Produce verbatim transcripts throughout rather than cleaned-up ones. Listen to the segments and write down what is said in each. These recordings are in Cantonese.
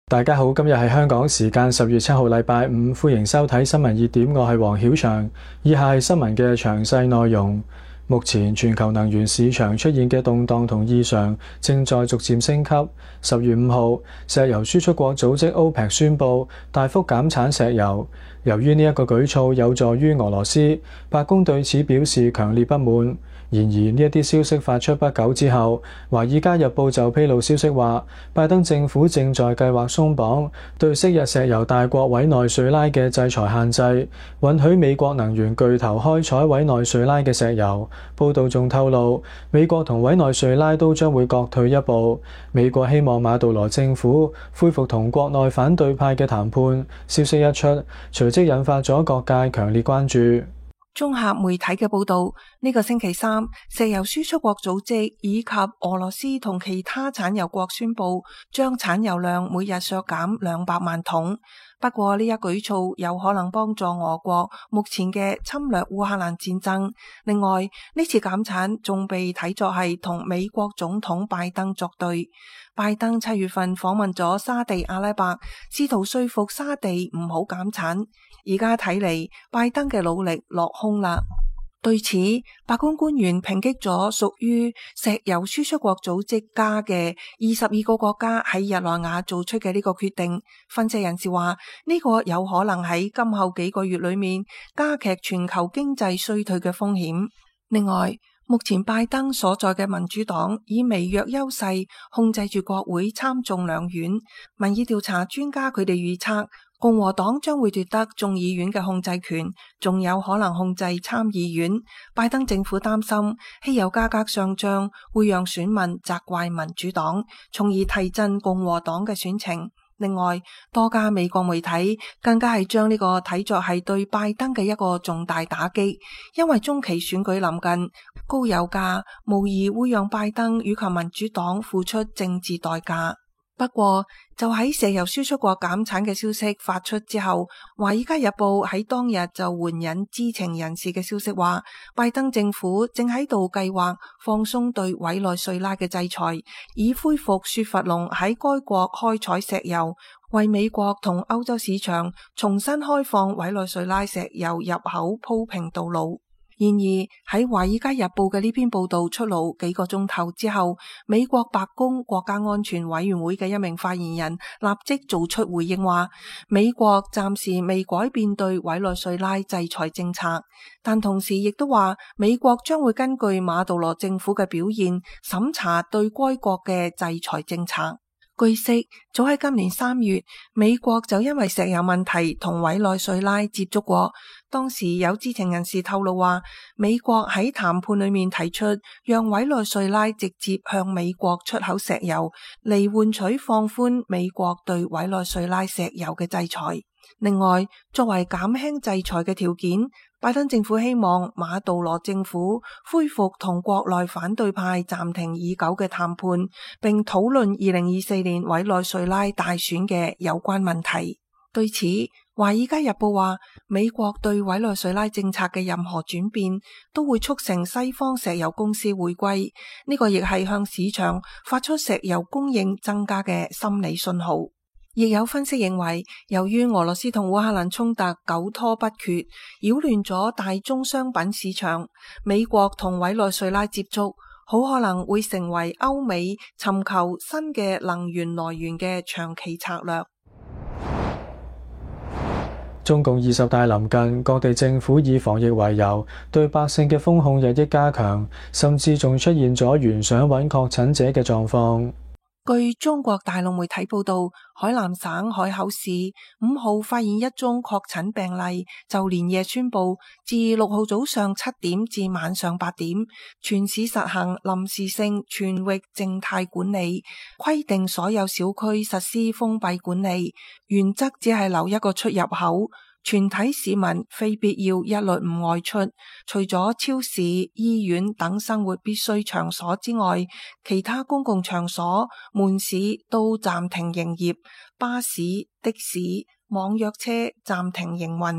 大家好，今日係香港時間十月七號禮拜五，歡迎收睇新聞熱點，我係黃曉翔。以下係新聞嘅詳細內容。目前全球能源市場出現嘅動盪同異常正在逐漸升級。十月五號，石油輸出國組織 OPEC 宣布大幅減產石油。由於呢一個舉措有助於俄羅斯，白宮對此表示強烈不滿。然而呢一啲消息發出不久之後，《華爾街日報》就披露消息話，拜登政府正在計劃鬆綁對昔日石油大國委內瑞拉嘅制裁限制，允許美國能源巨頭開採委內瑞拉嘅石油。報道仲透露，美國同委內瑞拉都將會各退一步。美國希望馬杜羅政府恢復同國內反對派嘅談判。消息一出，隨即引發咗各界強烈關注。 綜合媒體嘅報道，呢、這個星期三，石油輸出國組織以及俄羅斯同其他產油國宣布，將產油量每日削減兩百萬桶。不過呢一舉措有可能幫助俄國目前嘅侵略烏克蘭戰爭。另外，呢次減產仲被睇作係同美國總統拜登作對。拜登七月份訪問咗沙地阿拉伯，試圖說服沙地唔好減產。而家睇嚟，拜登嘅努力落空啦。對此，白宮官員抨擊咗屬於石油輸出國組織加嘅二十二個國家喺日內瓦做出嘅呢個決定。分析人士話，呢個有可能喺今後幾個月裏面加劇全球經濟衰退嘅風險。另外，目前拜登所在嘅民主黨以微弱優勢控制住國會參眾兩院。民意調查專家佢哋預測，共和黨將會奪得眾議院嘅控制權，仲有可能控制參議院。拜登政府擔心汽油價格上漲會讓選民責怪民主黨，從而提振共和黨嘅選情。另外，多家美國媒體更加係將呢個睇作係對拜登嘅一個重大打擊，因為中期選舉臨近，高油價無疑會讓拜登與及民主黨付出政治代價。不過，就喺石油輸出國減產嘅消息發出之後，《華爾街日報》喺當日就援引知情人士嘅消息話，拜登政府正喺度計劃放鬆對委內瑞拉嘅制裁，以恢復雪佛龍喺該國開採石油，為美國同歐洲市場重新開放委內瑞拉石油入口鋪平道路。然而喺《華爾街日報》嘅呢篇報道出爐幾個鐘頭之後，美國白宮國家安全委員會嘅一名發言人立即做出回應話，美國暫時未改變對委內瑞拉制裁政策，但同時亦都話美國將會根據馬杜羅政府嘅表現審查對該國嘅制裁政策。據悉，早喺今年三月，美國就因為石油問題同委內瑞拉接觸過。當時有知情人士透露話，美國喺談判裏面提出，讓委內瑞拉直接向美國出口石油，嚟換取放寬美國對委內瑞拉石油嘅制裁。另外，作為減輕制裁嘅條件，拜登政府希望馬杜羅政府恢復同國內反對派暫停已久嘅談判，並討論二零二四年委內瑞拉大選嘅有關問題。對此，《華爾街日報》話，美國對委內瑞拉政策嘅任何轉變都會促成西方石油公司回歸，呢個亦係向市場發出石油供應增加嘅心理信號。亦有分析認為，由於俄羅斯同烏克蘭衝突久拖不決，擾亂咗大宗商品市場，美國同委內瑞拉接觸好可能會成為歐美尋求新嘅能源來源嘅長期策略。 中共二十大臨近，各地政府以防疫為由，對百姓嘅封控日益加強，甚至仲出現咗懸賞揾確診者嘅狀況。 據中國大陸媒體報道，海南省海口市五號發現一宗確診病例，就連夜宣布，自六號早上七點至晚上八點，全市實行臨時性全域靜態管理，規定所有小區實施封閉管理，原則只係留一個出入口。全體市民非必要一律唔外出，除咗超市、醫院等生活必需場所之外，其他公共場所、門市都暫停營業，巴士、的士、網約車暫停營運。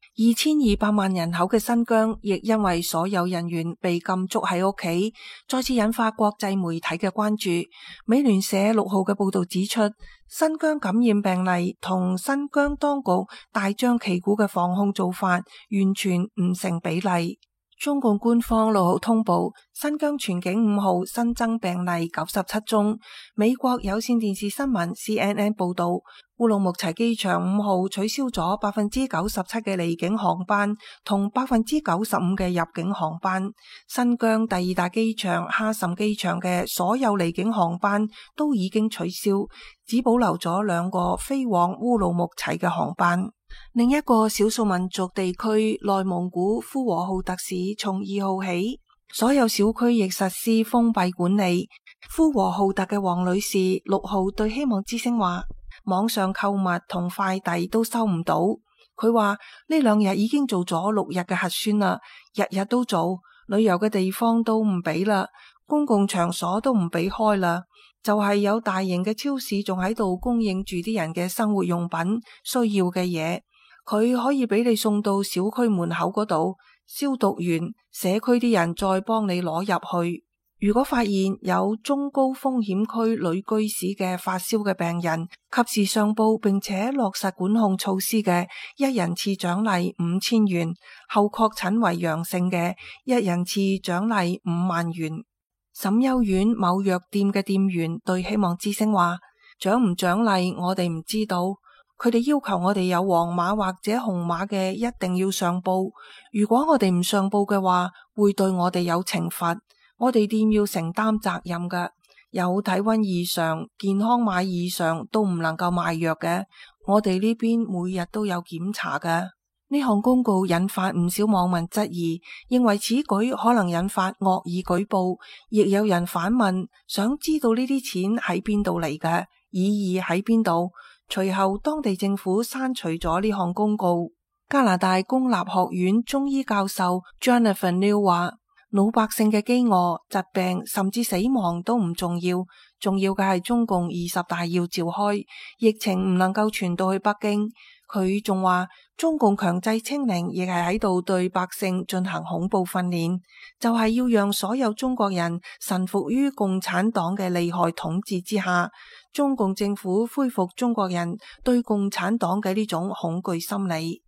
二千二百萬人口嘅新疆，亦因為所有人員被禁足喺屋企，再次引發國際媒體嘅關注。美聯社六號嘅報道指出，新疆感染病例同新疆當局大張旗鼓嘅防控做法完全唔成比例。中共官方六號通報，新疆全境五號新增病例九十七宗。美國有線電視新聞 C N N 報道，烏魯木齊機場五號取消咗百分之九十七嘅離境航班同百分之九十五嘅入境航班。新疆第二大機場哈什機場嘅所有離境航班都已經取消，只保留咗兩個飛往烏魯木齊嘅航班。另一個少數民族地區內蒙古呼和浩特市從二號起，所有小區亦實施封閉管理。呼和浩特嘅黃女士六號對希望之聲話，網上購物同快遞都收唔到。佢話呢兩日已經做咗六日嘅核酸啦，日日都做，旅遊嘅地方都唔俾啦，公共場所都唔俾開啦。就係有大型嘅超市仲喺度供應住啲人嘅生活用品需要嘅嘢，佢可以俾你送到小區門口嗰度消毒完，社區啲人再幫你攞入去。如果發現有中高風險區旅居史嘅發燒嘅病人，及時上報並且落實管控措施嘅，一人次獎勵五千元；後確診為陽性嘅，一人次獎勵五萬元。沈丘縣某藥店嘅店員對希望之聲話，獎唔獎勵我哋唔知道，佢哋要求我哋有黃碼或者紅碼嘅一定要上報，如果我哋唔上報嘅話，會對我哋有懲罰，我哋店要承擔責任㗎。有體溫異常、健康碼異常都唔能夠賣藥嘅，我哋呢邊每日都有檢查㗎。呢項公告引發唔少網民質疑，認為此舉可能引發惡意舉報，亦有人反問，想知道呢啲錢喺邊度嚟嘅，意義喺邊度？隨後當地政府刪除咗呢項公告。加拿大公立學院中醫教授 Jonathan Liu 話，老百姓嘅飢餓、疾病甚至死亡都唔重要，重要嘅係中共二十大要召開，疫情唔能夠傳到去北京。佢仲話，中共強制清零亦係喺度對百姓進行恐怖訓練，就係要讓所有中國人臣服於共產黨嘅厲害統治之下。中共政府恢復中國人對共產黨嘅呢種恐懼心理。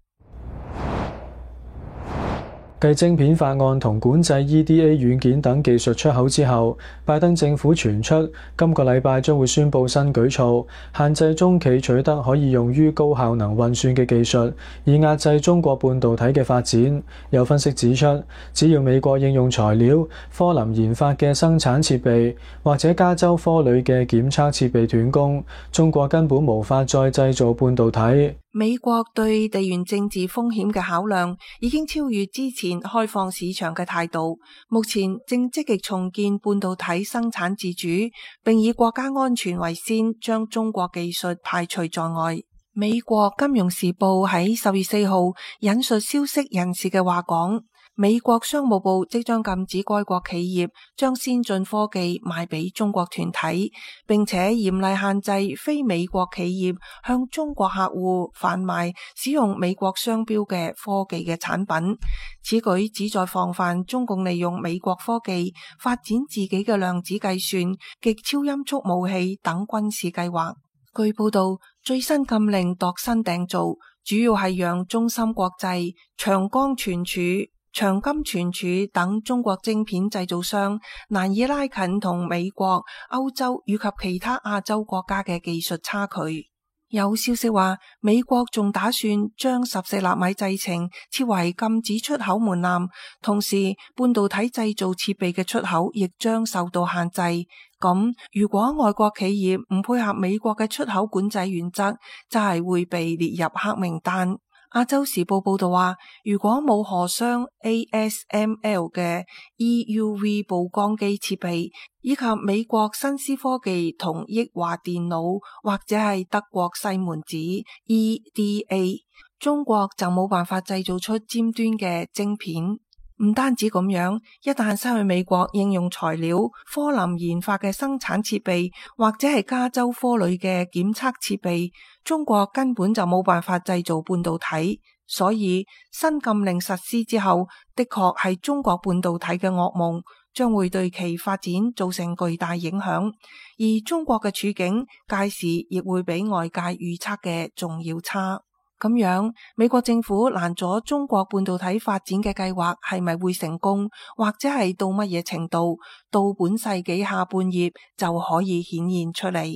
繼晶片法案同管制 E D A 軟件等技術出口之後，拜登政府傳出今個禮拜將會宣布新舉措，限制中企取得可以用於高效能運算嘅技術，以壓制中國半導體嘅發展。有分析指出，只要美國應用材料、科林研發嘅生產設備或者加州科鋁嘅檢測設備斷供，中國根本無法再製造半導體。 美國對地緣政治風險嘅考量已經超越之前開放市場嘅態度，目前正積極重建半導體生產自主，並以國家安全為先，將中國技術排除在外。美國金融時報喺十月四號引述消息人士嘅話講，美國商務部即將禁止該國企業將先進科技賣俾中國團體，並且嚴厲限制非美國企業向中國客戶販賣使用美國商標嘅科技嘅產品。此舉旨在防範中共利用美國科技發展自己嘅量子計算、極超音速武器等軍事計劃。據報道，最新禁令度身訂造，主要係讓中芯國際、長江存儲、長金存儲等中國晶片製造商難以拉近同美國、歐洲以及其他亞洲國家嘅技術差距。有消息話，美國仲打算將十四納米製程設為禁止出口門檻，同時半導體製造設備嘅出口亦將受到限制。咁如果外國企業唔配合美國嘅出口管制原則，就係會被列入黑名單。亞洲時報報道話，如果冇荷箱 A S M L 嘅 E U V 曝光機設備，以及美國新思科技同益華電腦或者係德國西門子 E D A， 中國就冇辦法製造出尖端嘅晶片。唔單止咁樣，一旦失去美國應用材料、科林研發嘅生產設備，或者係加州科鋁嘅檢測設備，中國根本就冇辦法製造半導體。 所以新禁令實施之後，的確係中國半導體嘅噩夢，將會對其發展造成巨大影響，而中國嘅處境屆時亦會比外界預測嘅仲要差。咁樣，美國政府攔阻中國半導體發展嘅計劃係咪會成功，或者係到乜嘢程度，到本世紀下半葉就可以顯現出嚟。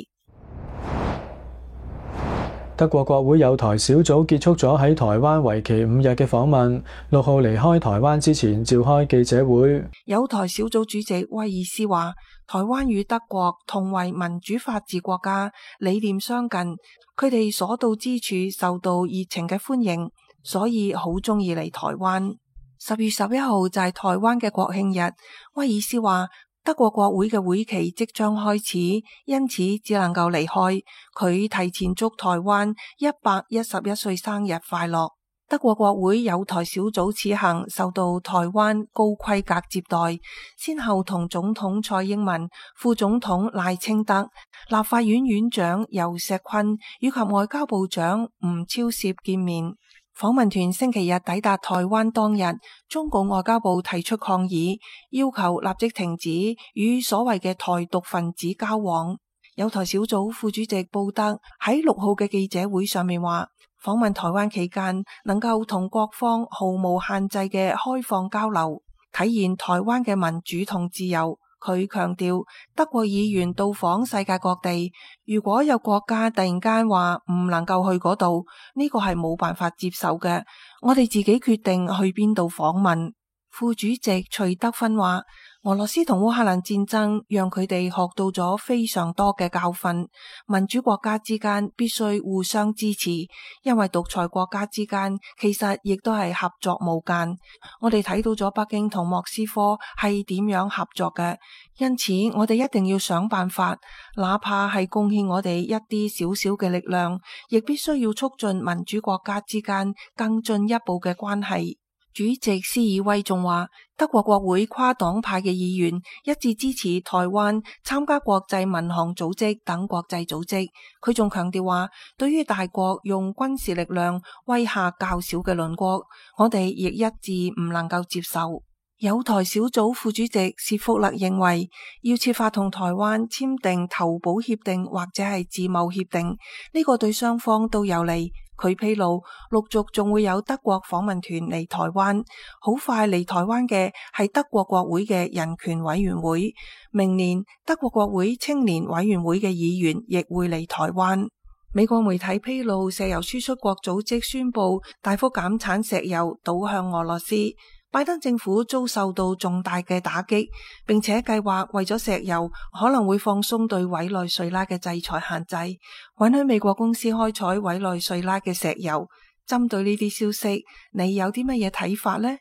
德國國會有台小組結束咗喺台灣為期五日嘅訪問，六號離開台灣之前召開記者會。 有台小組主席威爾斯話，台灣與德國同為民主法治國家，理念相近，佢哋所到之處受到熱情嘅歡迎，所以好鍾意嚟台灣。十月十一號就係台灣嘅國慶日，威爾斯話，德國國會嘅會期即將開始，因此只能夠離開。佢提前祝台灣一百一十一歲生日快樂。德國國會有台小組此行受到台灣高規格接待，先後同總統蔡英文、副總統賴清德、立法院院長游錫堃以及外交部長吳釗燮見面。訪問團星期日抵達台灣當日，中共外交部提出抗議，要求立即停止與所謂嘅台獨分子交往。有台小組副主席布德喺六號嘅記者會上面話，訪問台灣期間能夠同各方毫無限制嘅開放交流，體現台灣嘅民主同自由。佢強調，德國議員到訪世界各地，如果有國家突然間話唔能夠去嗰度，呢個係冇辦法接受嘅。我哋自己決定去邊度訪問。副主席徐德芬話，俄羅斯同烏克蘭戰爭讓佢哋學到咗非常多嘅教訓，民主國家之間必須互相支持，因為獨裁國家之間其實亦都係合作無間。我哋睇到咗北京同莫斯科係點樣合作嘅，因此我哋一定要想辦法，哪怕係貢獻我哋一啲少少嘅力量，亦必須要促進民主國家之間更進一步嘅關係。主席施爾威仲話，德國國會跨黨派嘅議員一致支持台灣參加國際民航組織等國際組織。佢仲強調話，對於大國用軍事力量威嚇較少嘅鄰國，我哋亦一致唔能夠接受。有台小組副主席薛福勒認為，要設法同台灣簽訂投保協定或者係自貿協定，呢個對雙方都有利。佢披露，陸續仲會有德國訪問團嚟台灣，好快嚟台灣嘅係德國國會嘅人權委員會，明年德國國會青年委員會嘅議員亦會嚟台灣。美國媒體披露，石油輸出國組織宣布大幅減產石油倒向俄羅斯。拜登政府遭受到重大嘅打擊，並且計劃為咗石油可能會放鬆對委內瑞拉嘅制裁限制，允許美國公司開採委內瑞拉嘅石油。針對呢啲消息，你有啲乜嘢睇法呢？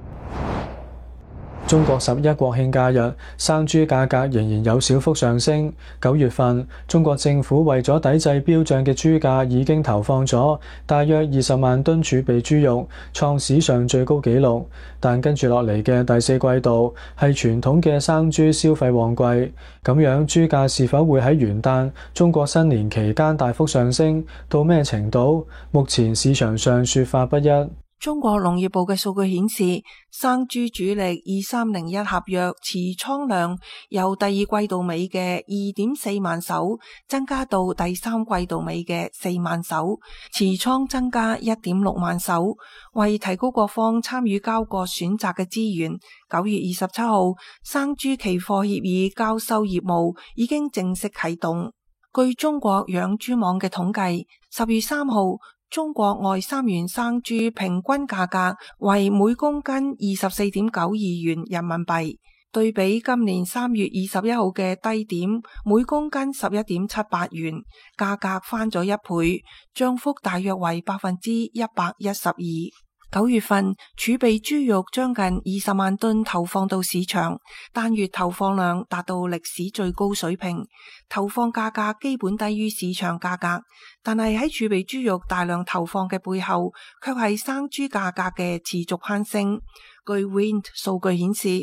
中國十一國慶假日，生豬價格仍然有小幅上升。九月份，中國政府為咗抵制飆漲嘅豬價，已經投放咗大約二十萬噸儲備豬肉，創史上最高紀錄。但跟住落嚟嘅第四季度係傳統嘅生豬消費旺季，咁樣豬價是否會喺元旦、中國新年期間大幅上升？到咩程度？目前市場上說法不一。 中國農業部嘅數據顯示，生豬主力二三零一合約持倉量由第二季度尾嘅二點四萬手增加到第三季度尾嘅四萬手，持倉增加一點六萬手。為提高各方參與交割選擇嘅資源，九月二十七號生豬期貨協議交收業務已經正式啟動。據中國養豬網嘅統計，十月三號中國外三元生豬平均價格為每公斤二十四點九二元人民幣，對比今年三月二十一號嘅低點每公斤十一點七八元，價格翻咗一倍，漲幅大約為百分之一百一十二。九月份儲備豬肉將近二十萬噸投放到市場，單月投放量達到歷史最高水平，投放價格基本低於市場價格。但係喺儲備豬肉大量投放嘅背後，卻係生豬價格嘅持續攀升。據 Wind 數據顯示，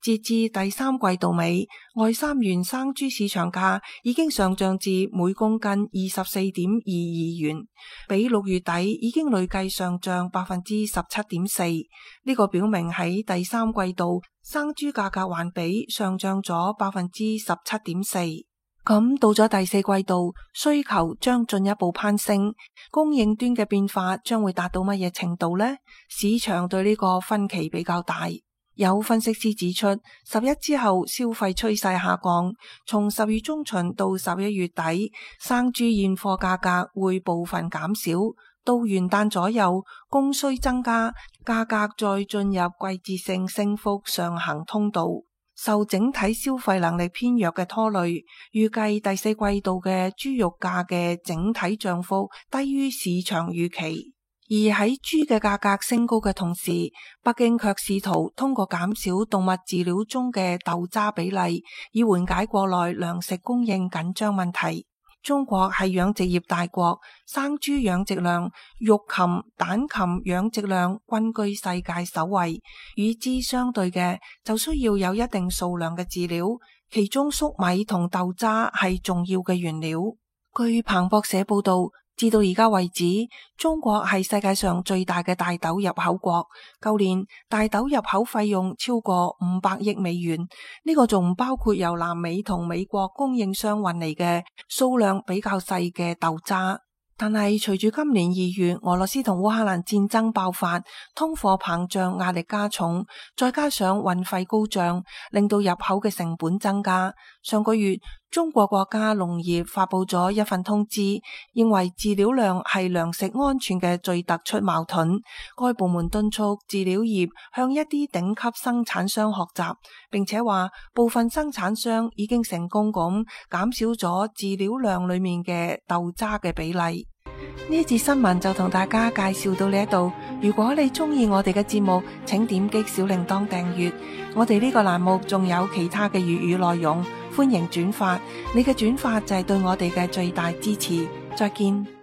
截至第三季度尾，外三元生豬市場價已經上漲至每公斤二十四點二二元，比六月底已經累計上漲百分之十七點四。呢個表明喺第三季度生豬價格環比上漲咗百分之十七點四。咁到咗第四季度，需求將進一步攀升，供應端嘅變化將會達到乜嘢程度呢？市場對呢個分歧比較大。有分析師指出，十一之後消費趨勢下降，從十月中旬到十一月底，生豬現貨價格會部分減少，到元旦左右，供需增加，價格再進入季節性升幅上行通道。受整體消費能力偏弱嘅拖累，預計第四季度嘅豬肉價嘅整體漲幅低於市場預期。而喺豬嘅價格升高嘅同時，北京卻試圖通過減少動物飼料中嘅豆渣比例，以緩解國內糧食供應緊張問題。中國係養殖業大國，生豬養殖量、肉禽、蛋禽養殖量均居世界首位。與之相對嘅，就需要有一定數量嘅飼料，其中粟米同豆渣係重要嘅原料。據彭博社報道，至到而家為止，中國係世界上最大嘅大豆入口國。舊年大豆入口費用超過五百億美元，呢個仲唔包括由南美同美國供應商運嚟嘅數量比較細嘅豆渣。但係隨住今年二月俄羅斯同烏克蘭戰爭爆發，通貨膨脹壓力加重，再加上運費高漲，令到入口嘅成本增加。上個月中國國家農業發佈咗一份通知，認為飼料量係糧食安全嘅最突出矛盾。該部門敦促飼料業向一啲頂級生產商學習，並且話部分生產商已經成功咁減少咗飼料量裏面嘅豆渣嘅比例。呢一節新聞就同大家介紹到呢一度。如果你中意我哋嘅節目，請點擊小鈴鐺訂閱。我哋呢個欄目仲有其他嘅粵語內容，歡迎轉發。你嘅轉發就係對我哋嘅最大支持。再見。